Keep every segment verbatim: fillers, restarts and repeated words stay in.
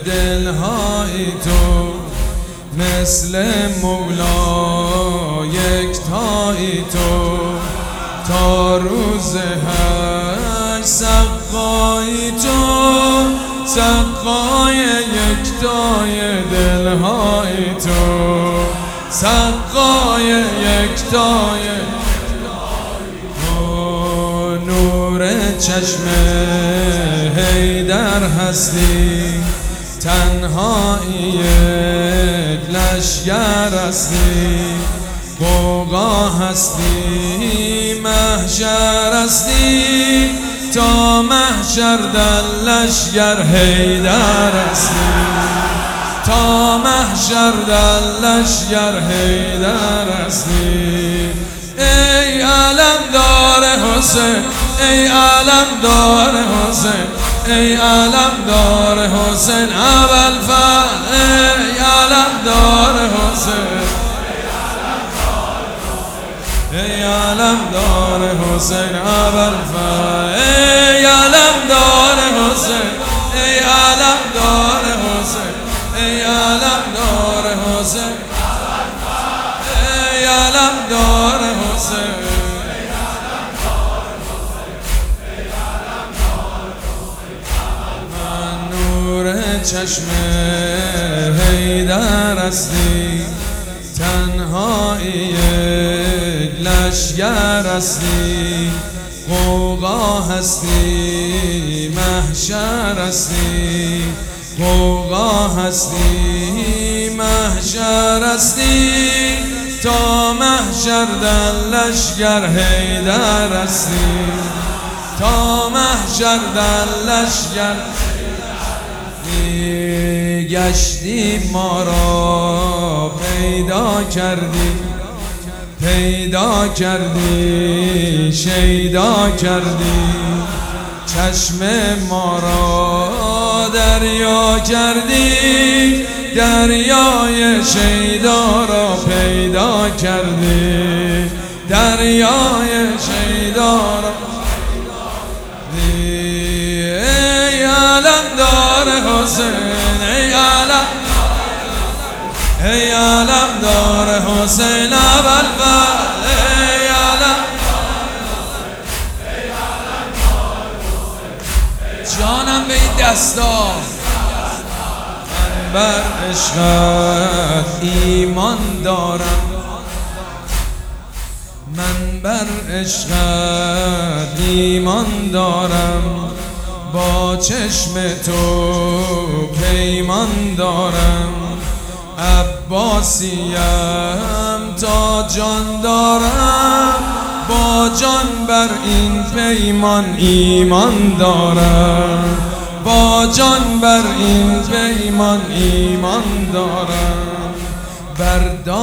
دلهای تو مثل مولا یکتایی تو تا روز هشت سقای تو سقای یکتای دلهای تو سقای یکتای تو نور چشم حیدر هستی تنهایی یک لشگر هستی غوغا هستی محشر هستی تا محشر در لشگر حیدر هستی تا محشر در لشگر حیدر هستی ای علمدار حسین ای علمدار حسین ای علمدار حسین ابوالفضل ای علمدار حسین ای علمدار حسین ابوالفضل ای علمدار حسین ای علمدار حسین ای علمدار حسین ای علمدار حسین من نور چشم حیدر هستی تنهایی یک لشگر هستی غوغا هستی محشر هستی غوغا هستی محشر هستی تا محشر در لشگر حیدر هستی تا محشر در لشگر گشتی ما را پیدا کردی پیدا کردی شیدا کردی چشم ما را دریا کردی دریای شیدا را پیدا کردی دریای شیدا را ای علمدار حسین ای علم ای علمدار حسین ابوالفضل ای علم جانم به این دستا من بر عشقت ایمان دارم من بر عشقت ایمان دارم با چشم تو پیمان دارم عباسیم تا جان دارم با جان بر این پیمان ایمان دارم با جان بر این پیمان ایمان دارم بر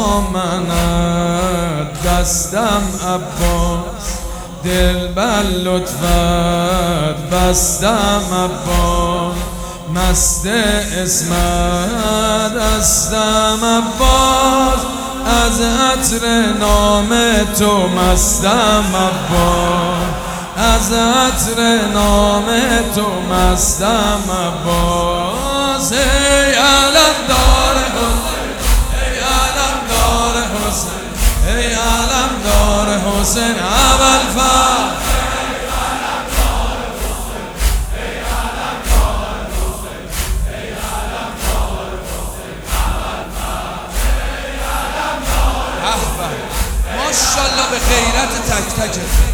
دامنت دستم عباس دل بر لطفت بستم عباس مست اسمت دستم عباس از عطر نام تو مستم عباس از عطر نام تو مستم عباس ای علمدار حسین ای علمدار حسین ای علمدار حسین ابوالفضل ماشاءالله به غیرت تک تک